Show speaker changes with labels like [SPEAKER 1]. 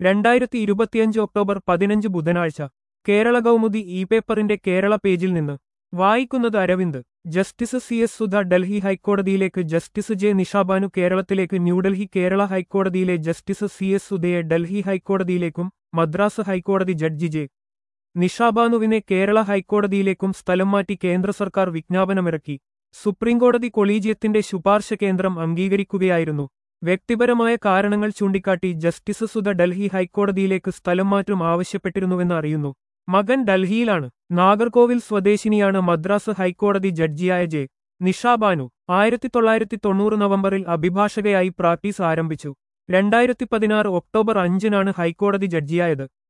[SPEAKER 1] 2025 October 15 ബുധനാഴ്ച Kerala Kaumudi E പേപ്പറിന്റെ കേരള പേജിൽ നിന്ന് വായിക്കുന്നത് Aravind. Justice C S Sudha Delhi ഹൈക്കോടതിയിലേക്ക് ജസ്റ്റിസ് ജെ നിഷാബാനു കേരളത്തിലേക്ക് ന്യൂഡൽഹി കേരള ഹൈക്കോടതിയിലെ ജസ്റ്റിസ് സി എസ് സുധയെ ഡൽഹി ഹൈക്കോടതിയിലേക്കും മദ്രാസ് ഹൈക്കോടതി ജഡ്ജി ജെ നിഷാബാനുവിനെ കേരള ഹൈക്കോടതിയിലേക്കും സ്ഥലം മാറ്റി കേന്ദ്ര സർക്കാർ വിജ്ഞാപനമിറക്കി. സുപ്രീംകോടതി കൊളീജിയത്തിന്റെ ശുപാർശ കേന്ദ്രം അംഗീകരിക്കുകയായിരുന്നു. വ്യക്തിപരമായ കാരണങ്ങൾ ചൂണ്ടിക്കാട്ടി ജസ്റ്റിസ് സുധ ഡൽഹി ഹൈക്കോടതിയിലേക്ക് സ്ഥലം മാറ്റം ആവശ്യപ്പെട്ടിരുന്നുവെന്ന് അറിയുന്നു. മകൻ ഡൽഹിയിലാണ്. നാഗർകോവിൽ സ്വദേശിനിയാണ് മദ്രാസ് ഹൈക്കോടതി ജഡ്ജിയായ ജെ നിഷാബാനു. 1990 നവംബറിൽ അഭിഭാഷകയായി പ്രാക്ടീസ് ആരംഭിച്ചു. 2016 ഒക്ടോബർ 5 ഹൈക്കോടതി ജഡ്ജിയായത്.